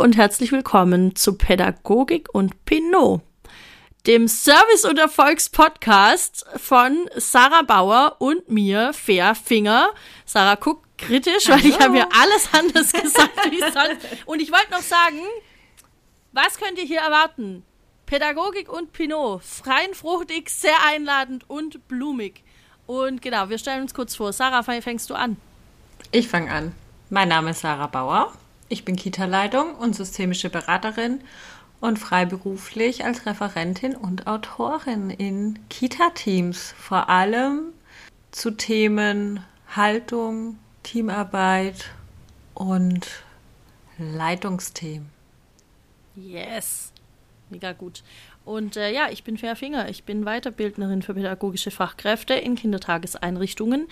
und herzlich willkommen zu Pädagogik und Pinot, dem Service- und Erfolgs-Podcast von Sarah Bauer und mir, Fea Finger. Sarah guckt kritisch, weil ich habe ja alles anders gesagt wie sonst. Und ich wollte noch sagen, was könnt ihr hier erwarten? Pädagogik und Pinot, fein, fruchtig, sehr einladend und blumig. Und genau, wir stellen uns kurz vor. Sarah, fängst du an? Ich fange an. Mein Name ist Sarah Bauer. Ich bin Kita-Leitung und systemische Beraterin und freiberuflich als Referentin und Autorin in Kita-Teams, vor allem zu Themen Haltung, Teamarbeit und Leitungsthemen. Yes, mega gut. Und ich bin Fea Finger. Ich bin Weiterbildnerin für pädagogische Fachkräfte in Kindertageseinrichtungen.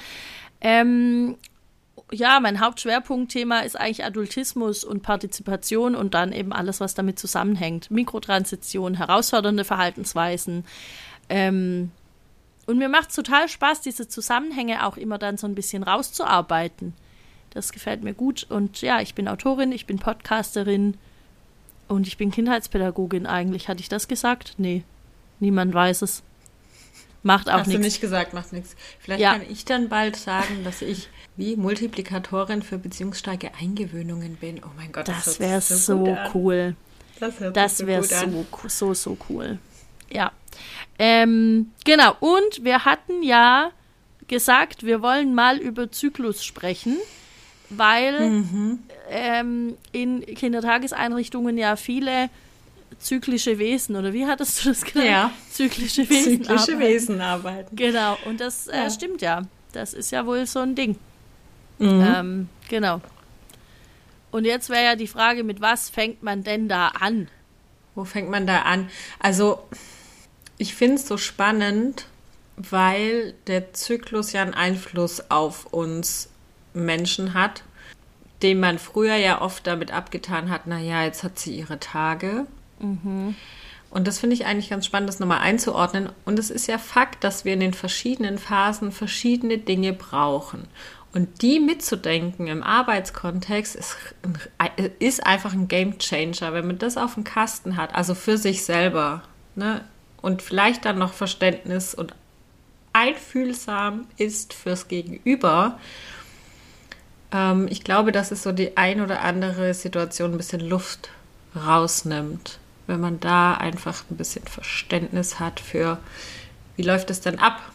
Mein Hauptschwerpunktthema ist eigentlich Adultismus und Partizipation und dann eben alles, was damit zusammenhängt. Mikrotransition, herausfordernde Verhaltensweisen. Und mir macht es total Spaß, diese Zusammenhänge auch immer dann so ein bisschen rauszuarbeiten. Das gefällt mir gut. Und ja, ich bin Autorin, ich bin Podcasterin und ich bin Kindheitspädagogin eigentlich. Hatte ich das gesagt? Nee, niemand weiß es. Macht auch nichts. Hast du nicht gesagt, macht nichts. Vielleicht kann ich dann bald sagen, dass ich wie Multiplikatorin für beziehungsstarke Eingewöhnungen bin. Oh mein Gott, das wäre so cool. Das wäre so cool. Ja. Genau, und wir hatten ja gesagt, wir wollen mal über Zyklus sprechen, weil in Kindertageseinrichtungen ja viele zyklische Wesen, oder wie hattest du das genannt? Ja, zyklische Wesen arbeiten. Genau, und das stimmt ja. Das ist ja wohl so ein Ding. Genau. Und jetzt wäre ja die Frage, mit was fängt man denn da an? Wo fängt man da an? Also, ich finde es so spannend, weil der Zyklus ja einen Einfluss auf uns Menschen hat, den man früher ja oft damit abgetan hat, naja, jetzt hat sie ihre Tage. Und das finde ich eigentlich ganz spannend, das nochmal einzuordnen. Und es ist ja Fakt, dass wir in den verschiedenen Phasen verschiedene Dinge brauchen. Und die mitzudenken im Arbeitskontext ist einfach ein Gamechanger, wenn man das auf dem Kasten hat, also für sich selber, ne? Und vielleicht dann noch Verständnis und einfühlsam ist fürs Gegenüber. Ich glaube, dass es so die ein oder andere Situation ein bisschen Luft rausnimmt, wenn man da einfach ein bisschen Verständnis hat für, wie läuft es denn ab?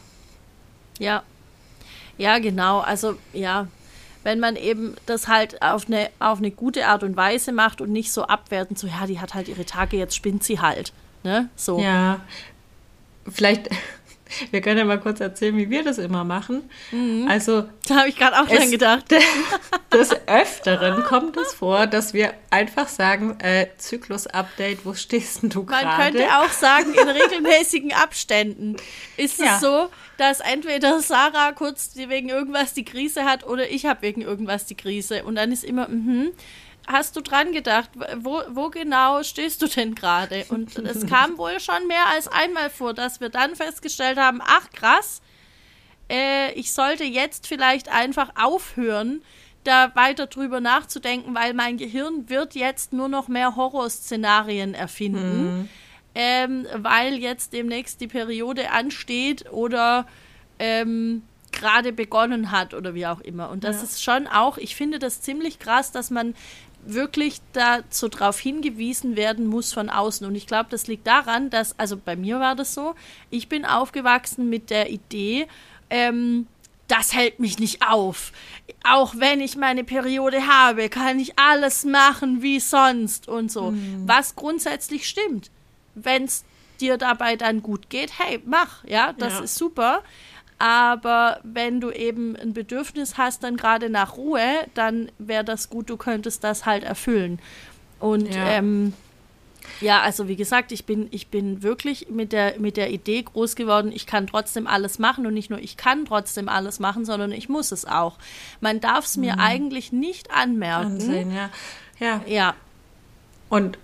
Ja, genau. Also, ja, wenn man eben das halt auf eine gute Art und Weise macht und nicht so abwertend, so, ja, die hat halt ihre Tage, jetzt spinnt sie halt, ne? So. Ja, vielleicht, wir können ja mal kurz erzählen, wie wir das immer machen. Also, da habe ich gerade auch dran gedacht. Des Öfteren kommt es vor, dass wir einfach sagen, Zyklus-Update, wo stehst denn du gerade? Man könnte auch sagen, in regelmäßigen Abständen ist es so, dass entweder Sarah kurz wegen irgendwas die Krise hat oder ich habe wegen irgendwas die Krise. Und dann ist immer, hast du dran gedacht, wo genau stehst du denn gerade? Und es kam wohl schon mehr als einmal vor, dass wir dann festgestellt haben, ach krass, ich sollte jetzt vielleicht einfach aufhören, da weiter drüber nachzudenken, weil mein Gehirn wird jetzt nur noch mehr Horrorszenarien erfinden, weil jetzt demnächst die Periode ansteht oder gerade begonnen hat oder wie auch immer. Und das ist schon auch, ich finde das ziemlich krass, dass man wirklich dazu drauf hingewiesen werden muss von außen. Und ich glaube, das liegt daran, dass, also bei mir war das so, ich bin aufgewachsen mit der Idee, das hält mich nicht auf. Auch wenn ich meine Periode habe, kann ich alles machen wie sonst und so. Was grundsätzlich stimmt. Wenn es dir dabei dann gut geht, hey, mach, das ist super. Aber wenn du eben ein Bedürfnis hast, dann gerade nach Ruhe, dann wäre das gut, du könntest das halt erfüllen. Und also wie gesagt, ich bin wirklich mit der Idee groß geworden, ich kann trotzdem alles machen und nicht nur ich kann trotzdem alles machen, sondern ich muss es auch. Man darf es mir eigentlich nicht anmerken. Ansehen, ja. Und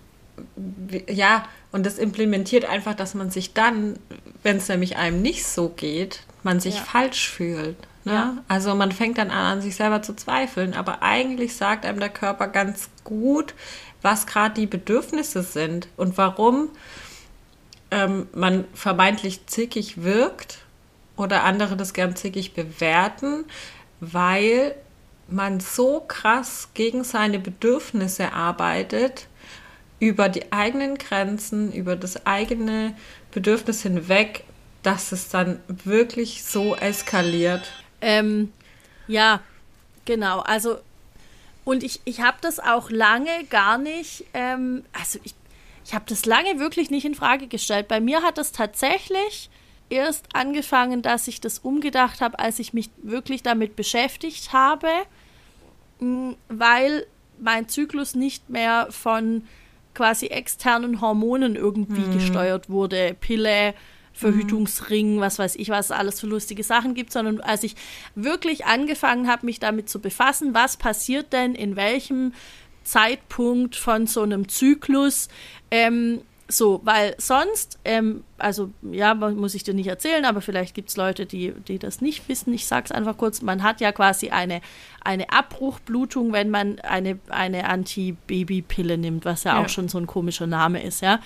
und das implementiert einfach, dass man sich dann, wenn es nämlich einem nicht so geht, man sich falsch fühlt. Ne? Ja. Also man fängt dann an sich selber zu zweifeln, aber eigentlich sagt einem der Körper ganz gut, was gerade die Bedürfnisse sind und warum man vermeintlich zickig wirkt oder andere das gern zickig bewerten, weil man so krass gegen seine Bedürfnisse arbeitet, über die eigenen Grenzen, über das eigene Bedürfnis hinweg, dass es dann wirklich so eskaliert. Ja, genau. Also, und ich habe das auch lange gar nicht, ich habe das lange wirklich nicht in Frage gestellt. Bei mir hat es tatsächlich erst angefangen, dass ich das umgedacht habe, als ich mich wirklich damit beschäftigt habe, weil mein Zyklus nicht mehr von quasi externen Hormonen irgendwie gesteuert wurde. Pille, Verhütungsring, was weiß ich, was es alles für lustige Sachen gibt, sondern als ich wirklich angefangen habe, mich damit zu befassen, was passiert denn in welchem Zeitpunkt von so einem Zyklus, weil sonst, also ja, muss ich dir nicht erzählen, aber vielleicht gibt es Leute, die das nicht wissen. Ich sage es einfach kurz, man hat ja quasi eine Abbruchblutung, wenn man eine Antibabypille nimmt, was ja auch schon so ein komischer Name ist, ja.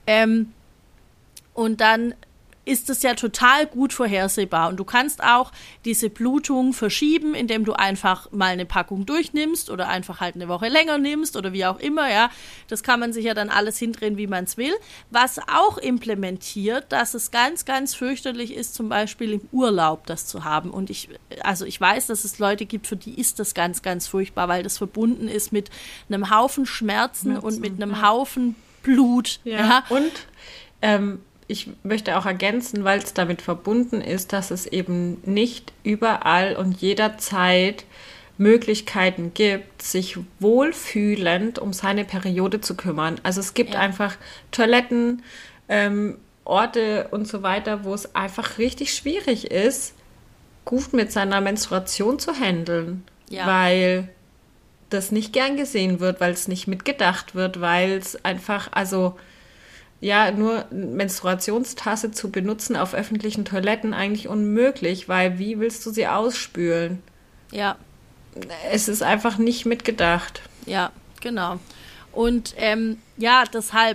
Und dann ist es ja total gut vorhersehbar. Und du kannst auch diese Blutung verschieben, indem du einfach mal eine Packung durchnimmst oder einfach halt eine Woche länger nimmst oder wie auch immer, ja. Das kann man sich ja dann alles hindrehen, wie man es will. Was auch implementiert, dass es ganz, ganz fürchterlich ist, zum Beispiel im Urlaub das zu haben. Und ich weiß, dass es Leute gibt, für die ist das ganz, ganz furchtbar, weil das verbunden ist mit einem Haufen Schmerzen und mit einem Haufen Blut. Ja. Und ich möchte auch ergänzen, weil es damit verbunden ist, dass es eben nicht überall und jederzeit Möglichkeiten gibt, sich wohlfühlend um seine Periode zu kümmern. Also es gibt einfach Toiletten, Orte und so weiter, wo es einfach richtig schwierig ist, gut mit seiner Menstruation zu handeln, weil das nicht gern gesehen wird, weil es nicht mitgedacht wird, weil es einfach, nur Menstruationstasse zu benutzen auf öffentlichen Toiletten eigentlich unmöglich, weil wie willst du sie ausspülen? Ja. Es ist einfach nicht mitgedacht. Ja, genau. Und deshalb,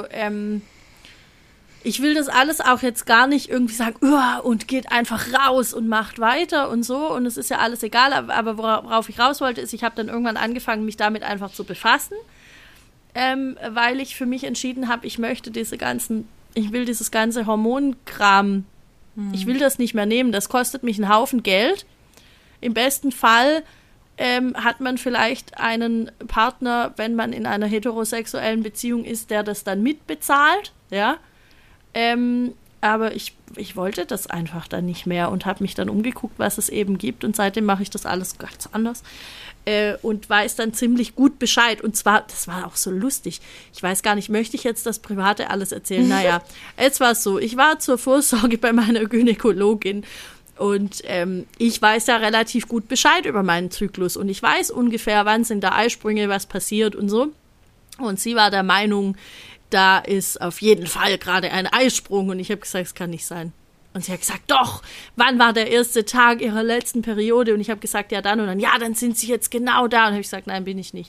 ich will das alles auch jetzt gar nicht irgendwie sagen, und geht einfach raus und macht weiter und so und es ist ja alles egal, aber worauf ich raus wollte, ist, ich habe dann irgendwann angefangen, mich damit einfach zu befassen. Weil ich für mich entschieden habe, ich will dieses ganze Hormonkram, ich will das nicht mehr nehmen, das kostet mich einen Haufen Geld. Im besten Fall hat man vielleicht einen Partner, wenn man in einer heterosexuellen Beziehung ist, der das dann mitbezahlt, ja. Aber ich wollte das einfach dann nicht mehr und habe mich dann umgeguckt, was es eben gibt und seitdem mache ich das alles ganz anders. Und weiß dann ziemlich gut Bescheid. Und zwar, das war auch so lustig. Ich weiß gar nicht, möchte ich jetzt das Private alles erzählen? Naja, jetzt war es so. Ich war zur Vorsorge bei meiner Gynäkologin und ich weiß ja relativ gut Bescheid über meinen Zyklus und ich weiß ungefähr, wann sind da Eisprünge, was passiert und so. Und sie war der Meinung, da ist auf jeden Fall gerade ein Eisprung. Und ich habe gesagt, es kann nicht sein. Und sie hat gesagt, doch, wann war der erste Tag ihrer letzten Periode? Und ich habe gesagt, ja dann. Und dann, ja, dann sind sie jetzt genau da. Und habe ich gesagt, nein, bin ich nicht.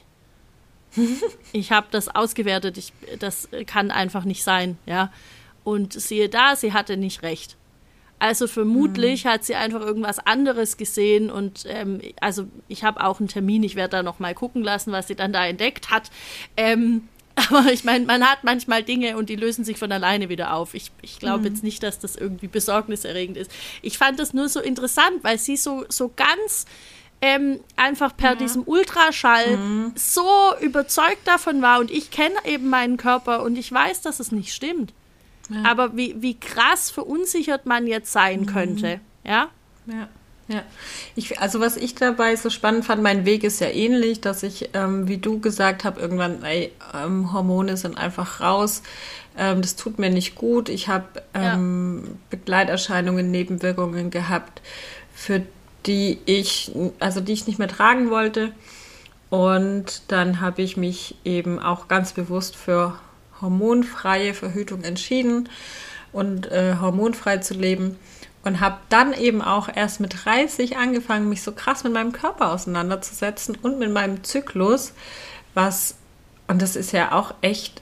Ich habe das ausgewertet. Das kann einfach nicht sein, ja. Und siehe da, sie hatte nicht recht. Also vermutlich hat sie einfach irgendwas anderes gesehen. Und ich habe auch einen Termin. Ich werde da noch mal gucken lassen, was sie dann da entdeckt hat. Aber ich meine, man hat manchmal Dinge und die lösen sich von alleine wieder auf. Ich glaube jetzt nicht, dass das irgendwie besorgniserregend ist. Ich fand das nur so interessant, weil sie so ganz einfach per diesem Ultraschall so überzeugt davon war. Und ich kenne eben meinen Körper und ich weiß, dass es nicht stimmt. Ja. Aber wie krass verunsichert man jetzt sein könnte. Ja? Ja. Ja, was ich dabei so spannend fand, mein Weg ist ja ähnlich, dass ich, wie du gesagt habe, irgendwann, Hormone sind einfach raus, das tut mir nicht gut. Ich habe Begleiterscheinungen, Nebenwirkungen gehabt, die ich nicht mehr tragen wollte. Und dann habe ich mich eben auch ganz bewusst für hormonfreie Verhütung entschieden und hormonfrei zu leben. Und habe dann eben auch erst mit 30 angefangen, mich so krass mit meinem Körper auseinanderzusetzen und mit meinem Zyklus, und das ist ja auch echt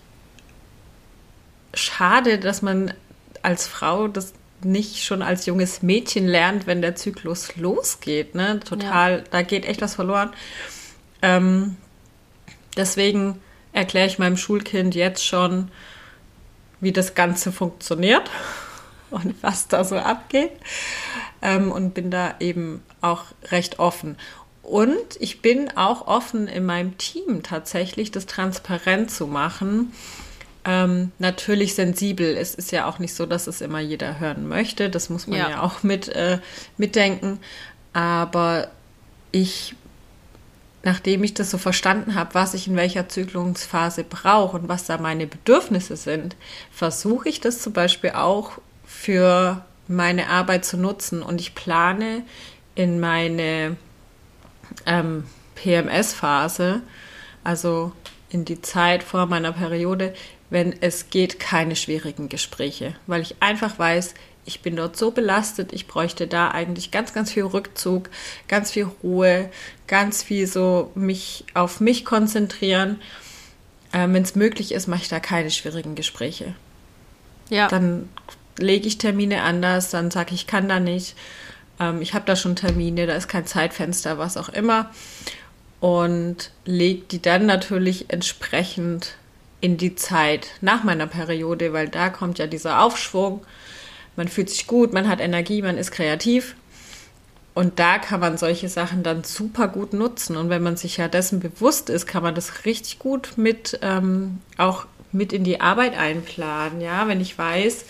schade, dass man als Frau das nicht schon als junges Mädchen lernt, wenn der Zyklus losgeht, ne? Total, da geht echt was verloren. Deswegen erkläre ich meinem Schulkind jetzt schon, wie das Ganze funktioniert und was da so abgeht. Und bin da eben auch recht offen. Und ich bin auch offen in meinem Team tatsächlich, das transparent zu machen. Natürlich sensibel. Es ist ja auch nicht so, dass es immer jeder hören möchte. Das muss man ja auch mitdenken. Aber nachdem ich das so verstanden habe, was ich in welcher Zyklusphase brauche und was da meine Bedürfnisse sind, versuche ich das zum Beispiel auch für meine Arbeit zu nutzen. Und ich plane in meine PMS-Phase, also in die Zeit vor meiner Periode, wenn es geht, keine schwierigen Gespräche, weil ich einfach weiß, ich bin dort so belastet, ich bräuchte da eigentlich ganz, ganz viel Rückzug, ganz viel Ruhe, ganz viel so auf mich konzentrieren. Wenn es möglich ist, mache ich da keine schwierigen Gespräche. Ja. Dann lege ich Termine anders, dann sage ich kann da nicht. Ich habe da schon Termine, da ist kein Zeitfenster, was auch immer. Und lege die dann natürlich entsprechend in die Zeit nach meiner Periode, weil da kommt ja dieser Aufschwung. Man fühlt sich gut, man hat Energie, man ist kreativ. Und da kann man solche Sachen dann super gut nutzen. Und wenn man sich ja dessen bewusst ist, kann man das richtig gut auch mit in die Arbeit einplanen. Ja, wenn ich weiß,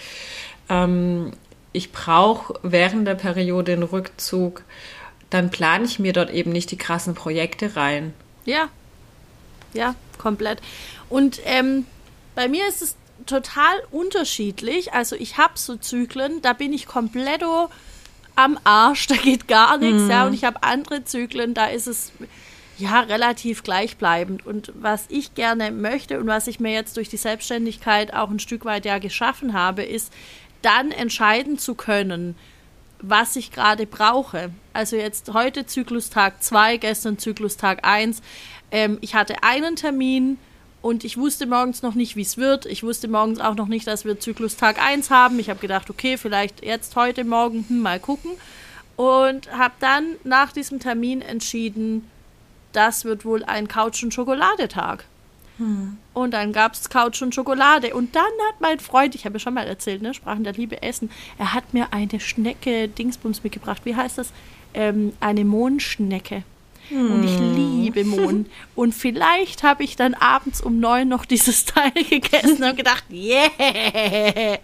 ich brauche während der Periode einen Rückzug, dann plane ich mir dort eben nicht die krassen Projekte rein. Ja, komplett. Und bei mir ist es total unterschiedlich. Also ich habe so Zyklen, da bin ich komplett am Arsch, da geht gar nichts. Ja, und ich habe andere Zyklen, da ist es relativ gleichbleibend. Und was ich gerne möchte und was ich mir jetzt durch die Selbstständigkeit auch ein Stück weit geschaffen habe, ist, dann entscheiden zu können, was ich gerade brauche. Also jetzt heute Zyklustag 2, gestern Zyklustag 1. Ich hatte einen Termin und ich wusste morgens noch nicht, wie es wird. Ich wusste morgens auch noch nicht, dass wir Zyklustag 1 haben. Ich habe gedacht, okay, vielleicht jetzt heute Morgen, mal gucken. Und habe dann nach diesem Termin entschieden, das wird wohl ein Couch- und Schokoladetag. Und dann gab es Couch und Schokolade. Und dann hat mein Freund, ich habe ja schon mal erzählt, ne, Sprachen der Liebe essen, er hat mir eine Schnecke Dingsbums mitgebracht. Wie heißt das? Eine Mohnschnecke. Und ich liebe Mohn. Und vielleicht habe ich dann abends um 9 noch dieses Teil gegessen und gedacht, yeah!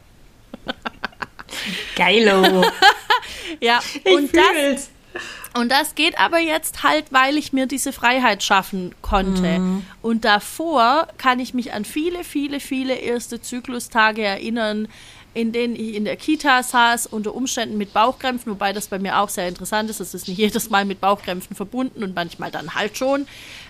Geilo! Ja, und das geht aber jetzt halt, weil ich mir diese Freiheit schaffen konnte. Und davor kann ich mich an viele, viele, viele erste Zyklustage erinnern, in denen ich in der Kita saß, unter Umständen mit Bauchkrämpfen, wobei das bei mir auch sehr interessant ist. Es ist nicht jedes Mal mit Bauchkrämpfen verbunden und manchmal dann halt schon.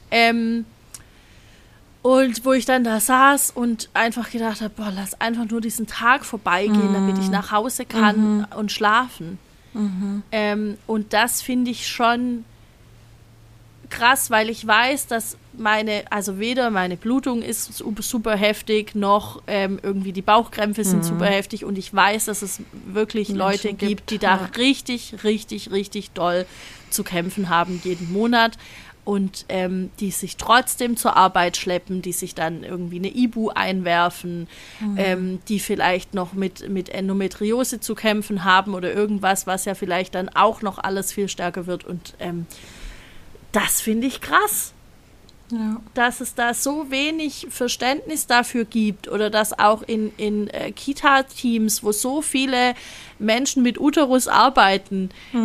Und wo ich dann da saß und einfach gedacht habe, boah, lass einfach nur diesen Tag vorbeigehen, damit ich nach Hause kann und schlafen. Und das finde ich schon krass, weil ich weiß, dass weder meine Blutung ist super heftig, noch irgendwie die Bauchkrämpfe sind super heftig, und ich weiß, dass es wirklich Leute gibt, die da richtig, richtig, richtig doll zu kämpfen haben jeden Monat. Und die sich trotzdem zur Arbeit schleppen, die sich dann irgendwie eine Ibu einwerfen, die vielleicht noch mit Endometriose zu kämpfen haben oder irgendwas, was ja vielleicht dann auch noch alles viel stärker wird. Und das finde ich krass, dass es da so wenig Verständnis dafür gibt, oder dass auch in Kita-Teams, wo so viele Menschen mit Uterus arbeiten,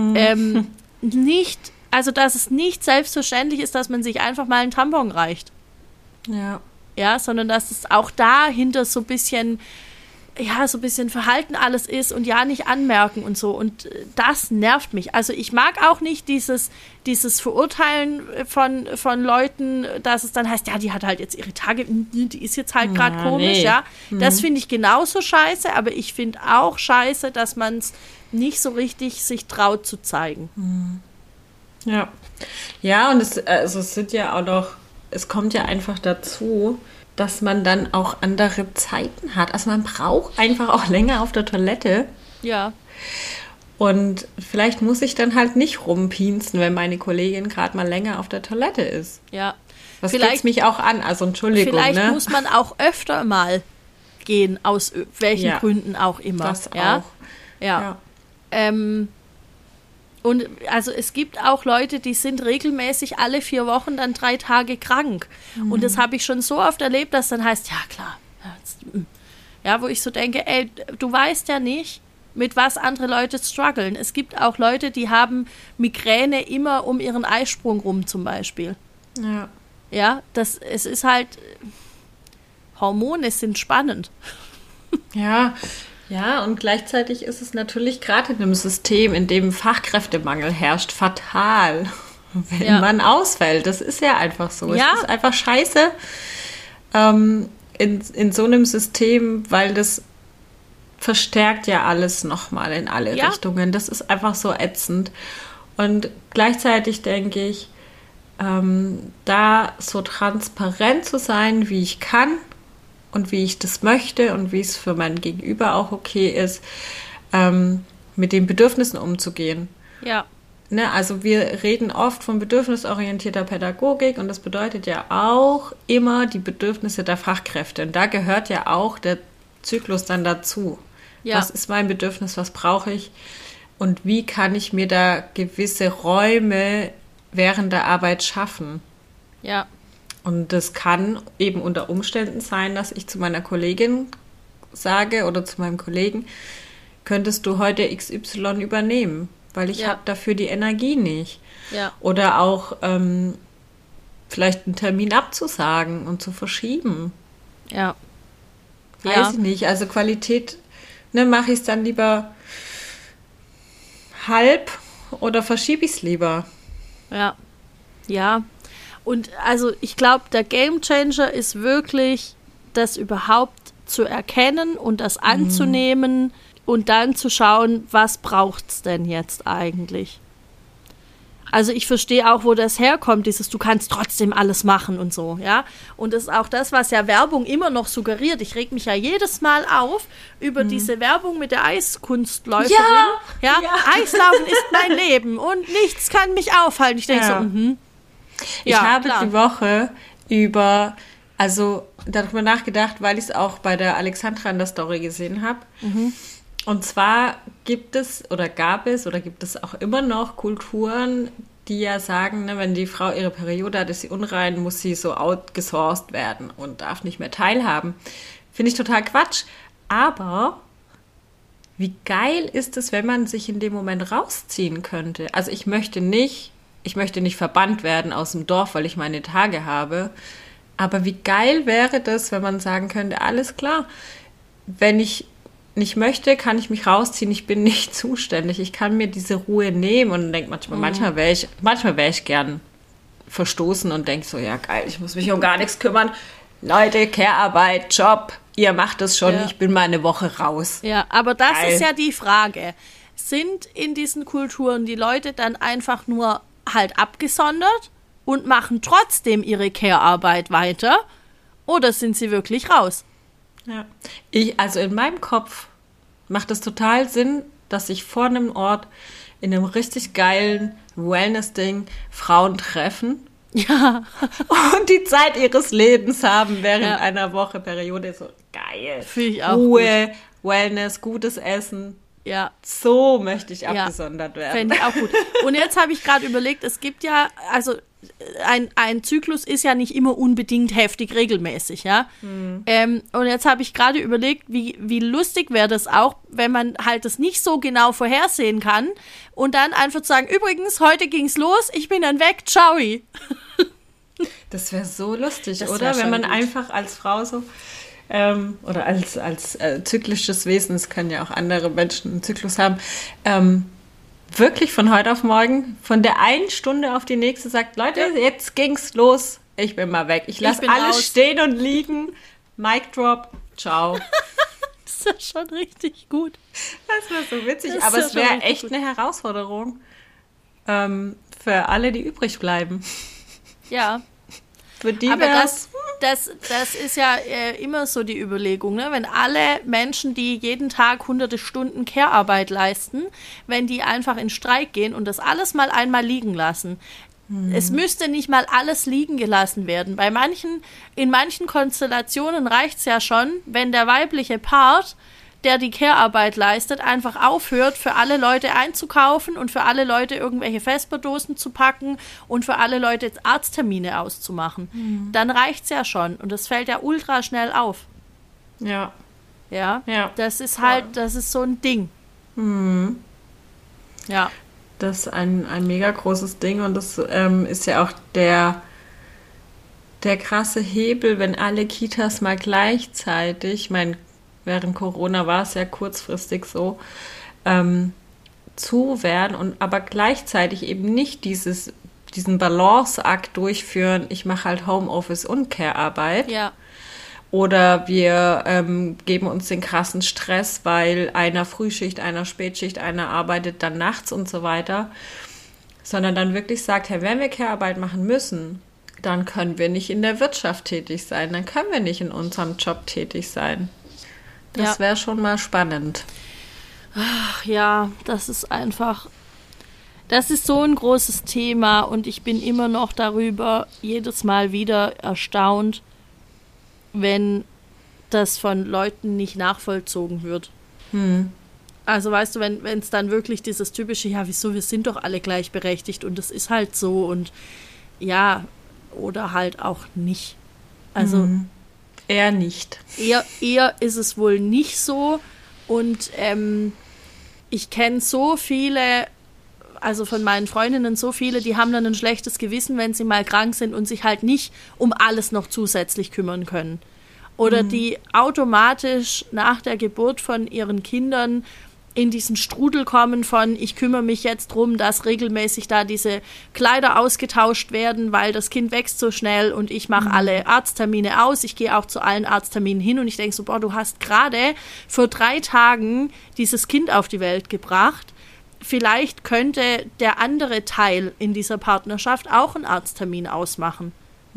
also dass es nicht selbstverständlich ist, dass man sich einfach mal einen Tampon reicht. Ja, sondern dass es auch dahinter so ein bisschen ja, so ein bisschen verhalten alles ist und ja nicht anmerken und so. Und das nervt mich. Also ich mag auch nicht dieses Verurteilen von Leuten, dass es dann heißt, ja, die hat halt jetzt ihre Tage, die ist jetzt halt gerade komisch, ja. Das finde ich genauso scheiße, aber ich finde auch scheiße, dass man es nicht so richtig sich traut zu zeigen. Ja. Ja, und es sind ja auch noch, es kommt ja einfach dazu, dass man dann auch andere Zeiten hat. Also man braucht einfach auch länger auf der Toilette. Ja. Und vielleicht muss ich dann halt nicht rumpinsen, wenn meine Kollegin gerade mal länger auf der Toilette ist. Ja. Das geht mich auch an. Also Entschuldigung. Vielleicht muss man auch öfter mal gehen, aus welchen Gründen auch immer. Das ja? auch. Ja. Und also es gibt auch Leute, die sind regelmäßig alle 4 Wochen dann 3 Tage krank. Und das habe ich schon so oft erlebt, dass dann heißt, ja klar. Ja, wo ich so denke, ey, du weißt ja nicht, mit was andere Leute strugglen. Es gibt auch Leute, die haben Migräne immer um ihren Eisprung rum zum Beispiel. Ja. Ja, es ist halt, Hormone sind spannend. Ja, und gleichzeitig ist es natürlich gerade in einem System, in dem Fachkräftemangel herrscht, fatal, wenn man ausfällt. Das ist ja einfach so. Ja. Es ist einfach scheiße in so einem System, weil das verstärkt ja alles nochmal in alle Richtungen. Das ist einfach so ätzend. Und gleichzeitig denke ich, da so transparent zu sein, wie ich kann, und wie ich das möchte und wie es für mein Gegenüber auch okay ist, mit den Bedürfnissen umzugehen. Ja. Ne, also wir reden oft von bedürfnisorientierter Pädagogik und das bedeutet ja auch immer die Bedürfnisse der Fachkräfte. Und da gehört ja auch der Zyklus dann dazu. Ja. Was ist mein Bedürfnis, was brauche ich und wie kann ich mir da gewisse Räume während der Arbeit schaffen? Ja. Und das kann eben unter Umständen sein, dass ich zu meiner Kollegin sage oder zu meinem Kollegen, könntest du heute XY übernehmen, weil ich habe dafür die Energie nicht. Ja. Oder auch vielleicht einen Termin abzusagen und zu verschieben. Ja. Weiß ich nicht. Also Qualität, mache ich es dann lieber halb oder verschiebe ich es lieber? Ja. Ja. Und also ich glaube, der Gamechanger ist wirklich, das überhaupt zu erkennen und das anzunehmen und dann zu schauen, was braucht es denn jetzt eigentlich? Also ich verstehe auch, wo das herkommt, dieses du kannst trotzdem alles machen und so, ja. Und das ist auch das, was ja Werbung immer noch suggeriert. Ich reg mich ja jedes Mal auf über diese Werbung mit der Eiskunstläuferin. Ja. Eislaufen ist mein Leben und nichts kann mich aufhalten. Ich denke so, Ich habe die Woche darüber nachgedacht, weil ich es auch bei der Alexandra in der Story gesehen habe. Und zwar gibt es auch immer noch Kulturen, die ja sagen, wenn die Frau ihre Periode hat, ist sie unrein, muss sie so outgesourced werden und darf nicht mehr teilhaben. Finde ich total Quatsch. Aber wie geil ist es, wenn man sich in dem Moment rausziehen könnte? Also ich möchte nicht verbannt werden aus dem Dorf, weil ich meine Tage habe. Aber wie geil wäre das, wenn man sagen könnte, alles klar, wenn ich nicht möchte, kann ich mich rausziehen, ich bin nicht zuständig, ich kann mir diese Ruhe nehmen und denke manchmal wäre ich gern verstoßen und denke so, ja geil, ich muss mich um gar nichts kümmern. Leute, Care-Arbeit, Job, ihr macht es schon, ich bin mal eine Woche raus. Ja, aber das ist ja die Frage. Sind in diesen Kulturen die Leute dann einfach nur halt abgesondert und machen trotzdem ihre Care-Arbeit weiter oder sind sie wirklich raus? Ja. Also in meinem Kopf macht es total Sinn, dass sich vor einem Ort in einem richtig geilen Wellness-Ding Frauen treffen. Ja. Und die Zeit ihres Lebens haben während einer Woche Periode. So geil. Finde ich auch Ruhe, gut. Wellness, gutes Essen. Ja. So möchte ich abgesondert werden. Fände ich auch gut. Und jetzt habe ich gerade überlegt, es gibt ja, also ein Zyklus ist ja nicht immer unbedingt heftig regelmäßig, ja. Und jetzt habe ich gerade überlegt, wie lustig wäre das auch, wenn man halt das nicht so genau vorhersehen kann und dann einfach zu sagen, übrigens, heute ging's los, ich bin dann weg, ciao. Das wäre so lustig, oder? Wenn man einfach als Frau so, oder als zyklisches Wesen, es können ja auch andere Menschen einen Zyklus haben, wirklich von heute auf morgen, von der einen Stunde auf die nächste sagt, Leute, jetzt ging's los, ich bin mal weg. Ich lasse alles stehen und liegen. Mic drop, ciao. Das ist ja schon richtig gut. Das wäre so witzig, aber es wäre echt gut. Eine Herausforderung für alle, die übrig bleiben. Ja. Für die aber das ist ja immer so die Überlegung, ne? Wenn alle Menschen, die jeden Tag hunderte Stunden Care-Arbeit leisten, wenn die einfach in Streik gehen und das alles mal einmal liegen lassen. Es müsste nicht mal alles liegen gelassen werden. In manchen Konstellationen reicht es ja schon, wenn der weibliche Part, der die Care-Arbeit leistet, einfach aufhört, für alle Leute einzukaufen und für alle Leute irgendwelche Vesperdosen zu packen und für alle Leute Arzttermine auszumachen. Dann reicht es ja schon. Und das fällt ja ultra schnell auf. Ja. Ja. Das ist das ist so ein Ding. Ja. Das ist ein mega großes Ding und das ist ja auch der krasse Hebel, wenn alle Kitas mal gleichzeitig, ich meine, während Corona war es ja kurzfristig so, zu werden und aber gleichzeitig eben nicht diesen Balanceakt durchführen, ich mache halt Homeoffice und Care-Arbeit. Ja. Oder wir geben uns den krassen Stress, weil einer Frühschicht, einer Spätschicht, einer arbeitet dann nachts und so weiter. Sondern dann wirklich sagt, hey, wenn wir Care-Arbeit machen müssen, dann können wir nicht in der Wirtschaft tätig sein, dann können wir nicht in unserem Job tätig sein. Das wäre schon mal spannend. Ach ja, das ist so ein großes Thema und ich bin immer noch darüber jedes Mal wieder erstaunt, wenn das von Leuten nicht nachvollzogen wird. Also weißt du, wenn es dann wirklich dieses typische, ja wieso, wir sind doch alle gleichberechtigt und das ist halt so und ja, oder halt auch nicht. Also eher nicht. Eher ist es wohl nicht so und ich kenne so viele, also von meinen Freundinnen so viele, die haben dann ein schlechtes Gewissen, wenn sie mal krank sind und sich halt nicht um alles noch zusätzlich kümmern können. Oder die automatisch nach der Geburt von ihren Kindern in diesen Strudel kommen von, ich kümmere mich jetzt drum, dass regelmäßig da diese Kleider ausgetauscht werden, weil das Kind wächst so schnell und ich mache alle Arzttermine aus. Ich gehe auch zu allen Arztterminen hin und ich denke so, boah, du hast gerade vor 3 Tagen dieses Kind auf die Welt gebracht. Vielleicht könnte der andere Teil in dieser Partnerschaft auch einen Arzttermin ausmachen.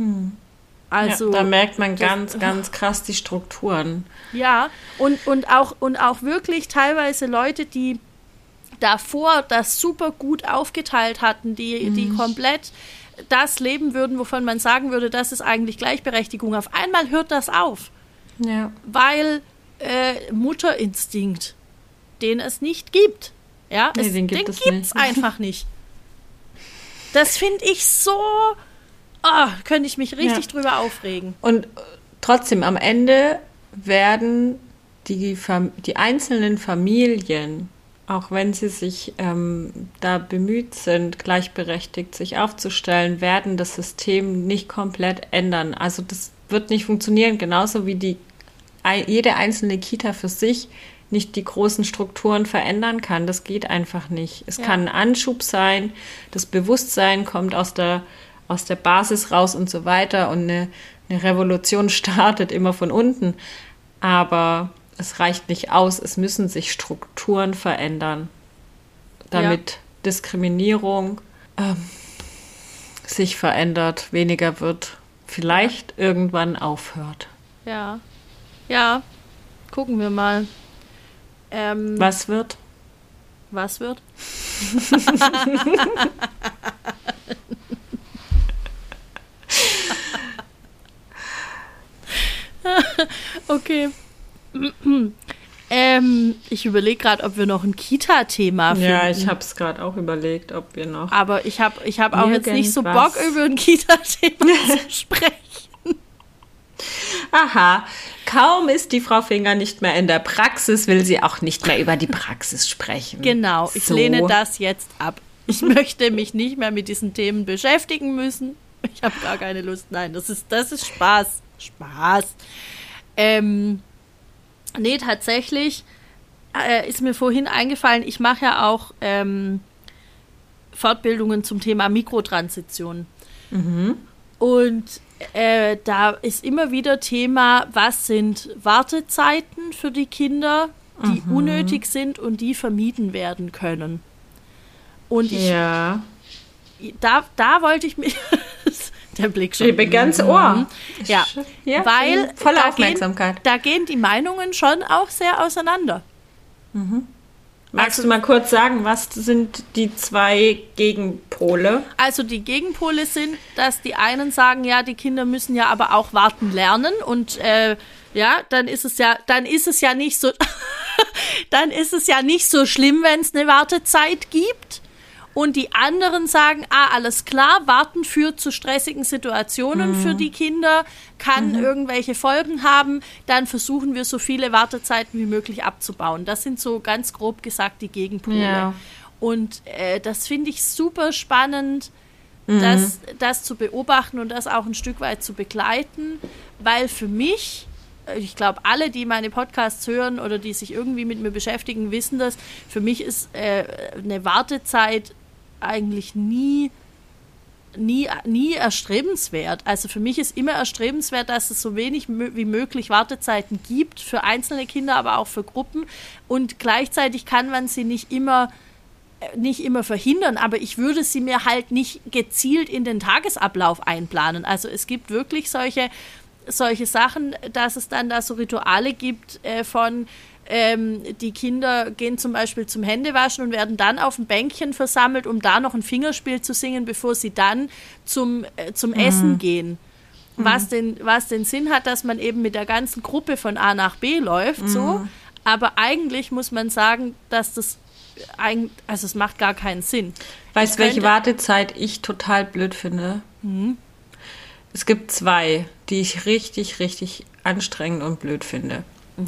Also, da merkt man ganz krass die Strukturen. Ja, und auch wirklich teilweise Leute, die davor das super gut aufgeteilt hatten, die komplett das leben würden, wovon man sagen würde, das ist eigentlich Gleichberechtigung. Auf einmal hört das auf. Ja. Weil Mutterinstinkt, den es nicht gibt. Ja, den gibt's einfach nicht. Das finde ich so... könnte ich mich richtig drüber aufregen. Und trotzdem, am Ende werden die einzelnen Familien, auch wenn sie sich da bemüht sind, gleichberechtigt sich aufzustellen, werden das System nicht komplett ändern. Also das wird nicht funktionieren, genauso wie jede einzelne Kita für sich nicht die großen Strukturen verändern kann. Das geht einfach nicht. Es kann ein Anschub sein, das Bewusstsein kommt aus der Basis raus und so weiter und eine Revolution startet immer von unten. Aber es reicht nicht aus, es müssen sich Strukturen verändern, damit Diskriminierung sich verändert, weniger wird, vielleicht irgendwann aufhört. Ja, gucken wir mal. Was wird? Was wird? Okay. Ich überlege gerade, ob wir noch ein Kita-Thema finden. Ja, ich habe es gerade auch überlegt, ob wir noch... Aber ich hab auch jetzt nicht so Bock, über ein Kita-Thema zu sprechen. Aha, kaum ist die Frau Finger nicht mehr in der Praxis, will sie auch nicht mehr über die Praxis sprechen. Genau, ich lehne das jetzt ab. Ich möchte mich nicht mehr mit diesen Themen beschäftigen müssen. Ich habe gar keine Lust. Nein, das ist Spaß. Spaß. Nee, tatsächlich ist mir vorhin eingefallen, ich mache ja auch Fortbildungen zum Thema Mikrotransition. Und da ist immer wieder Thema, was sind Wartezeiten für die Kinder, die unnötig sind und die vermieden werden können. Und da wollte ich mich... Der Blick schon. Ich bin ganz Ohr. Ja, weil volle Aufmerksamkeit. Da gehen die Meinungen schon auch sehr auseinander. Magst du mal kurz sagen, was sind die zwei Gegenpole? Also die Gegenpole sind, dass die einen sagen, ja, die Kinder müssen ja aber auch warten lernen und dann ist es ja nicht so dann ist es ja nicht so schlimm, wenn es eine Wartezeit gibt. Und die anderen sagen, alles klar, Warten führt zu stressigen Situationen für die Kinder, kann irgendwelche Folgen haben, dann versuchen wir so viele Wartezeiten wie möglich abzubauen. Das sind so ganz grob gesagt die Gegenpole. Ja. Und das finde ich super spannend, das zu beobachten und das auch ein Stück weit zu begleiten, weil für mich, ich glaube, alle, die meine Podcasts hören oder die sich irgendwie mit mir beschäftigen, wissen das, für mich ist eine Wartezeit eigentlich nie erstrebenswert. Also für mich ist immer erstrebenswert, dass es so wenig wie möglich Wartezeiten gibt, für einzelne Kinder, aber auch für Gruppen. Und gleichzeitig kann man sie nicht immer verhindern, aber ich würde sie mir halt nicht gezielt in den Tagesablauf einplanen. Also es gibt wirklich solche Sachen, dass es dann da so Rituale gibt von die Kinder gehen zum Beispiel zum Händewaschen und werden dann auf ein Bänkchen versammelt, um da noch ein Fingerspiel zu singen, bevor sie dann zum Essen gehen. Was den Sinn hat, dass man eben mit der ganzen Gruppe von A nach B läuft, so. Aber eigentlich muss man sagen, dass es macht gar keinen Sinn. Weißt du, welche Wartezeit ich total blöd finde? Es gibt zwei, die ich richtig, richtig anstrengend und blöd finde.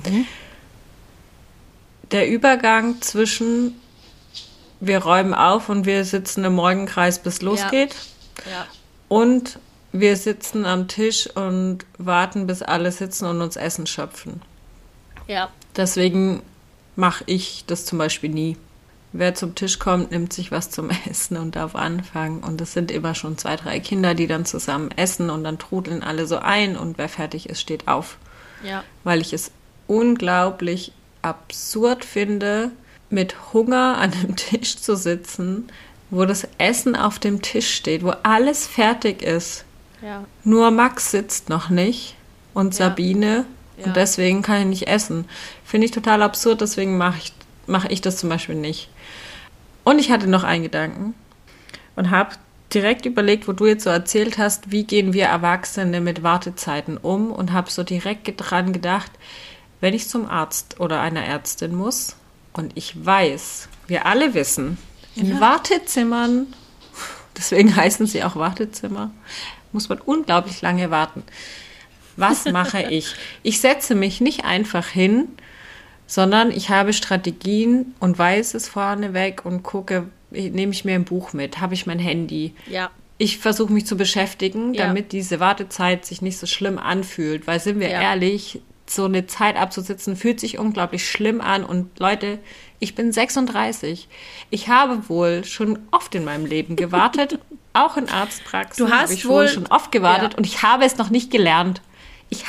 Der Übergang zwischen wir räumen auf und wir sitzen im Morgenkreis, bis losgeht. Ja. Und wir sitzen am Tisch und warten, bis alle sitzen und uns Essen schöpfen. Ja. Deswegen mache ich das zum Beispiel nie. Wer zum Tisch kommt, nimmt sich was zum Essen und darf anfangen. Und es sind immer schon 2, 3 Kinder, die dann zusammen essen und dann trudeln alle so ein und wer fertig ist, steht auf. Ja. Weil ich es unglaublich absurd finde, mit Hunger an einem Tisch zu sitzen, wo das Essen auf dem Tisch steht, wo alles fertig ist. Ja. Nur Max sitzt noch nicht und Sabine und deswegen kann ich nicht essen. Finde ich total absurd, deswegen mache ich das zum Beispiel nicht. Und ich hatte noch einen Gedanken und habe direkt überlegt, wo du jetzt so erzählt hast, wie gehen wir Erwachsene mit Wartezeiten um und habe so direkt dran gedacht, wenn ich zum Arzt oder einer Ärztin muss und ich weiß, wir alle wissen, in Wartezimmern, deswegen heißen sie auch Wartezimmer, muss man unglaublich lange warten. Was mache ich? Ich setze mich nicht einfach hin, sondern ich habe Strategien und weiß es vorneweg und gucke, nehme ich mir ein Buch mit, habe ich mein Handy. Ja. Ich versuche mich zu beschäftigen, damit diese Wartezeit sich nicht so schlimm anfühlt, weil sind wir ehrlich, so eine Zeit abzusitzen, fühlt sich unglaublich schlimm an. Und Leute, ich bin 36. Ich habe wohl schon oft in meinem Leben gewartet, auch in Arztpraxen habe ich wohl schon oft gewartet und ich habe es noch nicht gelernt. Ich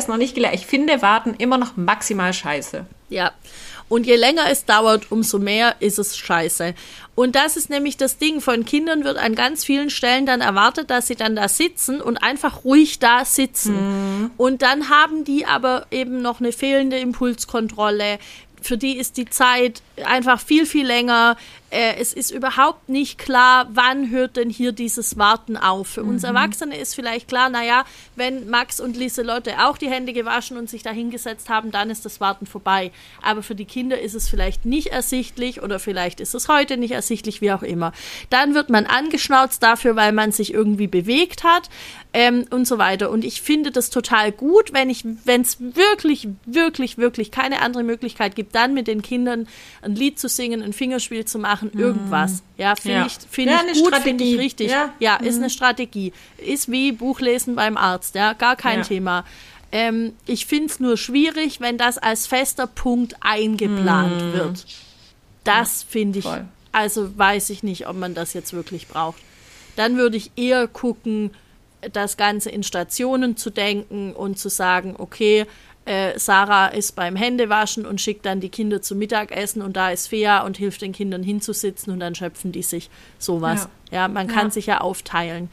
finde Warten immer noch maximal scheiße. Ja, und je länger es dauert, umso mehr ist es scheiße. Und das ist nämlich das Ding, von Kindern wird an ganz vielen Stellen dann erwartet, dass sie dann da sitzen und einfach ruhig da sitzen. Und dann haben die aber eben noch eine fehlende Impulskontrolle. Für die ist die Zeit einfach viel, viel länger. Es ist überhaupt nicht klar, wann hört denn hier dieses Warten auf. Für uns Erwachsene ist vielleicht klar, naja, wenn Max und Lieselotte auch die Hände gewaschen und sich da hingesetzt haben, dann ist das Warten vorbei. Aber für die Kinder ist es vielleicht nicht ersichtlich oder vielleicht ist es heute nicht ersichtlich, wie auch immer. Dann wird man angeschnauzt dafür, weil man sich irgendwie bewegt hat und so weiter. Und ich finde das total gut, wenn es wirklich, wirklich, wirklich keine andere Möglichkeit gibt, dann mit den Kindern ein Lied zu singen, ein Fingerspiel zu machen, irgendwas. Ja, finde ich gut, finde ich richtig. Ja, ist eine Strategie. Ist wie Buchlesen beim Arzt, ja, gar kein Thema. Ich finde es nur schwierig, wenn das als fester Punkt eingeplant wird. Das finde ich, also weiß ich nicht, ob man das jetzt wirklich braucht. Dann würde ich eher gucken, das Ganze in Stationen zu denken und zu sagen, okay, Sarah ist beim Händewaschen und schickt dann die Kinder zum Mittagessen und da ist Fea und hilft den Kindern hinzusitzen und dann schöpfen die sich sowas. Ja, man kann sich ja aufteilen.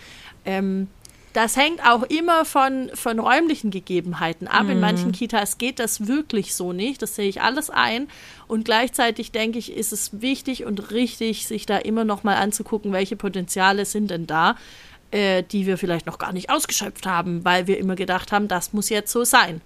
Das hängt auch immer von räumlichen Gegebenheiten ab. In manchen Kitas geht das wirklich so nicht. Das sehe ich alles ein. Und gleichzeitig denke ich, ist es wichtig und richtig, sich da immer noch mal anzugucken, welche Potenziale sind denn da, die wir vielleicht noch gar nicht ausgeschöpft haben, weil wir immer gedacht haben, das muss jetzt so sein.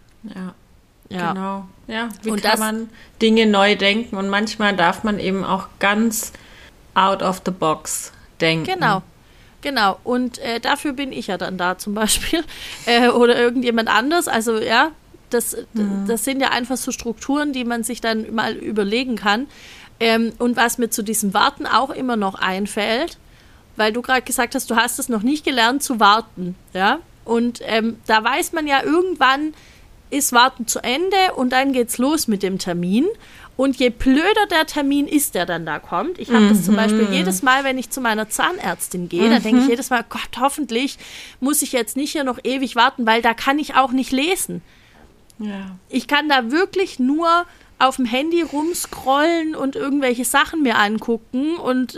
Ja. Genau. Ja, wie und kann man Dinge neu denken? Und manchmal darf man eben auch ganz out of the box denken. Genau, und dafür bin ich ja dann da zum Beispiel oder irgendjemand anders. Also ja, das sind ja einfach so Strukturen, die man sich dann mal überlegen kann. Und was mir zu diesem Warten auch immer noch einfällt, weil du gerade gesagt hast, du hast es noch nicht gelernt zu warten. Ja? Und da weiß man ja, irgendwann ist Warten zu Ende und dann geht's los mit dem Termin. Und je blöder der Termin ist, der dann da kommt, ich habe das zum Beispiel jedes Mal, wenn ich zu meiner Zahnärztin gehe, da denke ich jedes Mal, Gott, hoffentlich muss ich jetzt nicht hier noch ewig warten, weil da kann ich auch nicht lesen. Ja. Ich kann da wirklich nur auf dem Handy rumscrollen und irgendwelche Sachen mir angucken und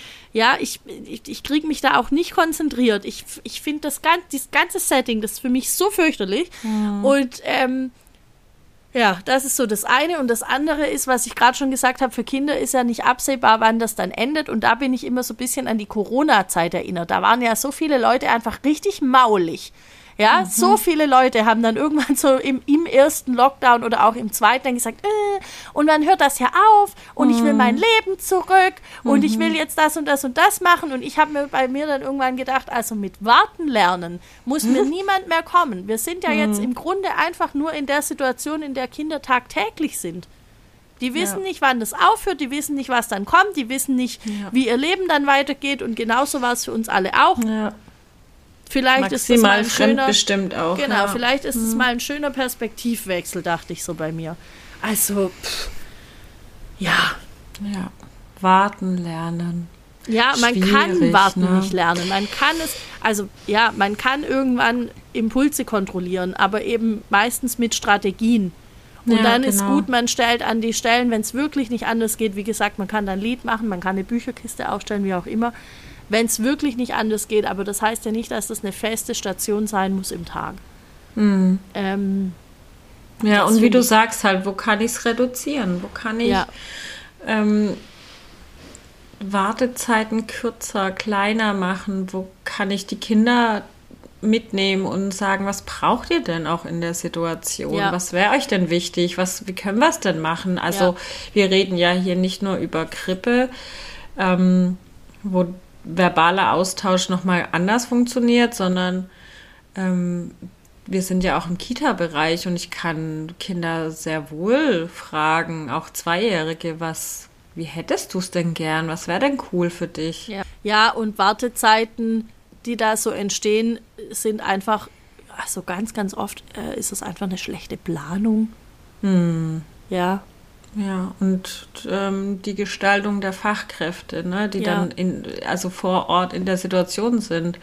ich kriege mich da auch nicht konzentriert. Ich finde dieses ganze Setting, das ist für mich so fürchterlich und ja, das ist so das eine. Und das andere ist, was ich gerade schon gesagt habe, für Kinder ist ja nicht absehbar, wann das dann endet. Und da bin ich immer so ein bisschen an die Corona-Zeit erinnert. Da waren ja so viele Leute einfach richtig maulig. Ja, so viele Leute haben dann irgendwann so im ersten Lockdown oder auch im zweiten dann gesagt, und dann hört das ja auf und ich will mein Leben zurück und ich will jetzt das und das und das machen. Und ich habe mir bei mir dann irgendwann gedacht, also mit Warten lernen muss mir niemand mehr kommen. Wir sind ja jetzt im Grunde einfach nur in der Situation, in der Kinder tagtäglich sind. Die wissen nicht, wann das aufhört, die wissen nicht, was dann kommt, die wissen nicht, wie ihr Leben dann weitergeht und genauso war es für uns alle auch. Ja. Vielleicht ist es mal ein schöner, bestimmt auch. Genau, vielleicht ist es mal ein schöner Perspektivwechsel, dachte ich so bei mir. Also, ja. Warten lernen. Ja, man kann Warten nicht lernen. Man kann es, also ja, man kann irgendwann Impulse kontrollieren, aber eben meistens mit Strategien. Und dann ist gut, man stellt an die Stellen, wenn es wirklich nicht anders geht, wie gesagt, man kann dann ein Lied machen, man kann eine Bücherkiste aufstellen, wie auch immer. Wenn es wirklich nicht anders geht, aber das heißt ja nicht, dass das eine feste Station sein muss im Tag. Und wie du sagst halt, wo kann ich es reduzieren? Wo kann ich Wartezeiten kürzer, kleiner machen? Wo kann ich die Kinder mitnehmen und sagen, was braucht ihr denn auch in der Situation? Ja. Was wäre euch denn wichtig? Wie können wir es denn machen? Also wir reden ja hier nicht nur über Grippe, wo verbaler Austausch nochmal anders funktioniert, sondern wir sind ja auch im Kita-Bereich und ich kann Kinder sehr wohl fragen, auch Zweijährige, wie hättest du es denn gern? Was wäre denn cool für dich? Ja, und Wartezeiten, die da so entstehen, sind einfach, also ganz, ganz oft ist es einfach eine schlechte Planung. Ja. Ja, und die Gestaltung der Fachkräfte, ne, die dann also vor Ort in der Situation sind.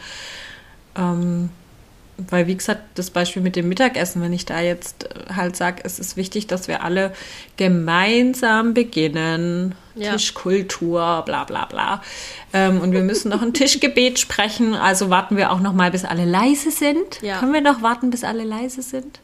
Weil, wie gesagt, das Beispiel mit dem Mittagessen, wenn ich da jetzt halt sage, es ist wichtig, dass wir alle gemeinsam beginnen, Tischkultur, bla bla bla. Und wir müssen noch ein Tischgebet sprechen, also warten wir auch noch mal, bis alle leise sind. Ja. Können wir noch warten, bis alle leise sind?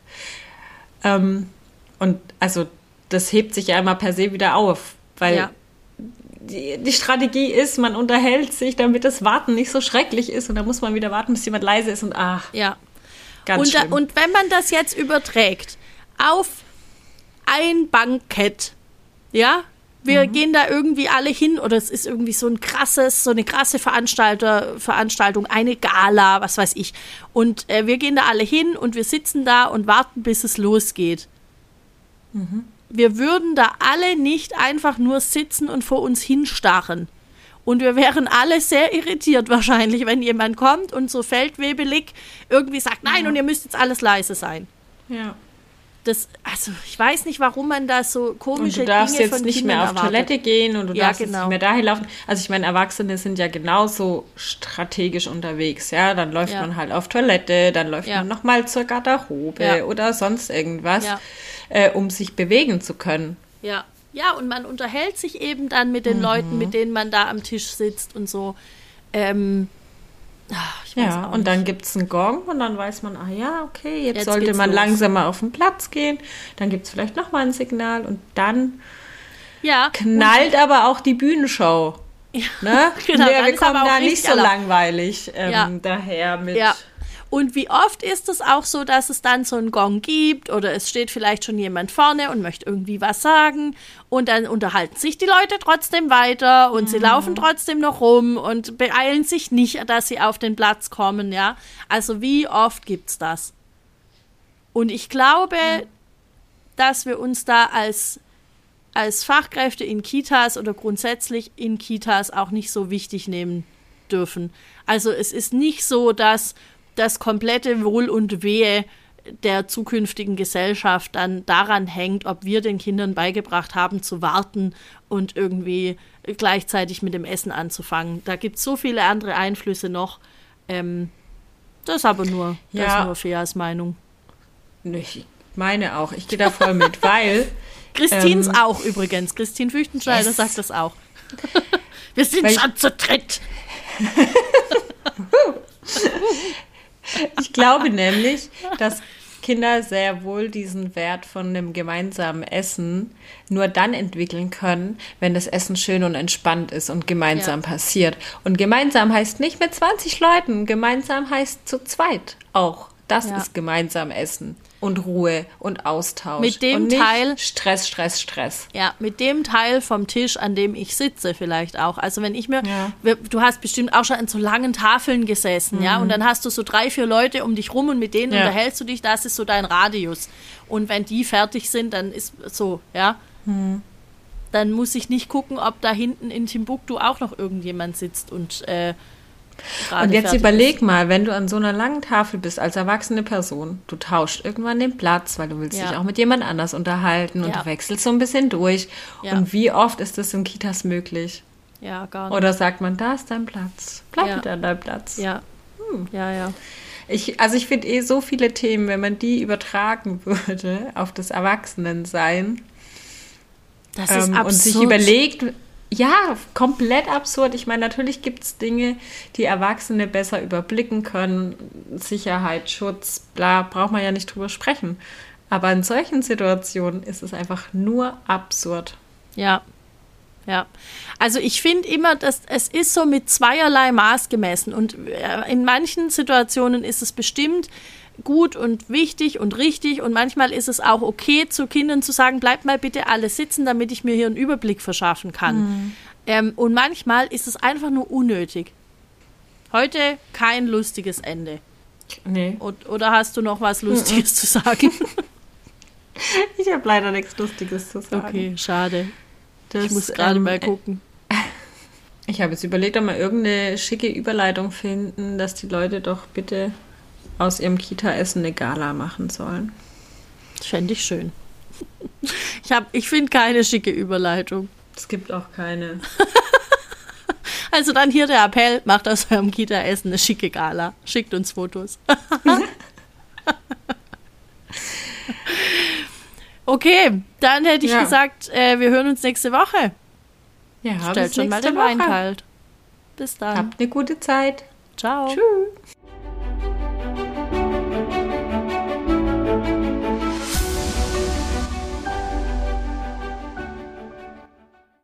Und also das hebt sich ja immer per se wieder auf, weil die Strategie ist, man unterhält sich, damit das Warten nicht so schrecklich ist und dann muss man wieder warten, bis jemand leise ist und ganz schlimm. Und wenn man das jetzt überträgt auf ein Bankett, wir gehen da irgendwie alle hin oder es ist irgendwie so eine krasse Veranstaltung, eine Gala, was weiß ich. Und wir gehen da alle hin und wir sitzen da und warten, bis es losgeht. Wir würden da alle nicht einfach nur sitzen und vor uns hinstarren. Und wir wären alle sehr irritiert wahrscheinlich, wenn jemand kommt und so feldwebelig irgendwie sagt, nein, und ihr müsst jetzt alles leise sein. Ja. Also ich weiß nicht, warum man da so komische Dinge von Kindern erwartet. Und du darfst jetzt nicht mehr auf Toilette gehen und du darfst jetzt nicht mehr dahin laufen. Also ich meine, Erwachsene sind ja genauso strategisch unterwegs, ja. Dann läuft man halt auf Toilette, dann läuft man nochmal zur Garderobe oder sonst irgendwas, um sich bewegen zu können. Ja. Ja, und man unterhält sich eben dann mit den Leuten, mit denen man da am Tisch sitzt und so. Ich weiß auch und dann gibt es einen Gong und dann weiß man, okay, jetzt sollte man langsamer auf den Platz gehen. Dann gibt es vielleicht nochmal ein Signal und dann knallt aber auch die Bühnenshow. Ja, ne? Genau, wir kommen da nicht so langweilig daher mit... Ja. Und wie oft ist es auch so, dass es dann so einen Gong gibt oder es steht vielleicht schon jemand vorne und möchte irgendwie was sagen und dann unterhalten sich die Leute trotzdem weiter und sie laufen trotzdem noch rum und beeilen sich nicht, dass sie auf den Platz kommen, ja. Also wie oft gibt's das? Und ich glaube, dass wir uns da als Fachkräfte in Kitas oder grundsätzlich in Kitas auch nicht so wichtig nehmen dürfen. Also es ist nicht so, dass das komplette Wohl und Wehe der zukünftigen Gesellschaft dann daran hängt, ob wir den Kindern beigebracht haben, zu warten und irgendwie gleichzeitig mit dem Essen anzufangen. Da gibt es so viele andere Einflüsse noch. Das ist aber nur Feas Meinung. Ich meine auch, ich gehe da voll mit, weil... Christins auch übrigens. Christine Füchtenschneider sagt das auch. Wir sind schon zu dritt. Ich glaube nämlich, dass Kinder sehr wohl diesen Wert von einem gemeinsamen Essen nur dann entwickeln können, wenn das Essen schön und entspannt ist und gemeinsam passiert. Und gemeinsam heißt nicht mit 20 Leuten, gemeinsam heißt zu zweit auch. Das ist gemeinsam Essen und Ruhe und Austausch. Mit dem und nicht Teil Stress. Ja, mit dem Teil vom Tisch, an dem ich sitze vielleicht auch. Also wenn ich mir, du hast bestimmt auch schon an so langen Tafeln gesessen, ja, und dann hast du so 3, 4 Leute um dich rum und mit denen unterhältst du dich, das ist so dein Radius. Und wenn die fertig sind, dann ist so, dann muss ich nicht gucken, ob da hinten in Timbuktu auch noch irgendjemand sitzt und und jetzt überleg mal, wenn du an so einer langen Tafel bist als erwachsene Person, du tauscht irgendwann den Platz, weil du willst dich auch mit jemand anders unterhalten und du wechselst so ein bisschen durch. Ja. Und wie oft ist das in Kitas möglich? Ja, gar nicht. Oder sagt man, da ist dein Platz, bleib bitte an deinem Platz. Ja, ja. Ich finde so viele Themen, wenn man die übertragen würde auf das Erwachsenensein das ist absurd. Und sich überlegt... Ja, komplett absurd. Ich meine, natürlich gibt es Dinge, die Erwachsene besser überblicken können. Sicherheit, Schutz, bla, braucht man ja nicht drüber sprechen. Aber in solchen Situationen ist es einfach nur absurd. Ja. Also ich finde immer, dass es ist so mit zweierlei Maß gemessen. Und in manchen Situationen ist es bestimmt gut und wichtig und richtig und manchmal ist es auch okay, zu Kindern zu sagen, bleibt mal bitte alle sitzen, damit ich mir hier einen Überblick verschaffen kann. Und manchmal ist es einfach nur unnötig. Heute kein lustiges Ende. Nee. Oder hast du noch was Lustiges zu sagen? Ich habe leider nichts Lustiges zu sagen. Okay, schade. Ich muss gerade mal gucken. Ich habe jetzt überlegt, ob wir irgendeine schicke Überleitung finden, dass die Leute doch bitte aus ihrem Kita-Essen eine Gala machen sollen. Das fände ich schön. Ich finde keine schicke Überleitung. Es gibt auch keine. Also dann hier der Appell, macht aus eurem Kita-Essen eine schicke Gala. Schickt uns Fotos. Okay, dann hätte ich gesagt, wir hören uns nächste Woche. Ja, stellt schon mal den Wein kalt. Bis dann. Habt eine gute Zeit. Ciao. Tschüss.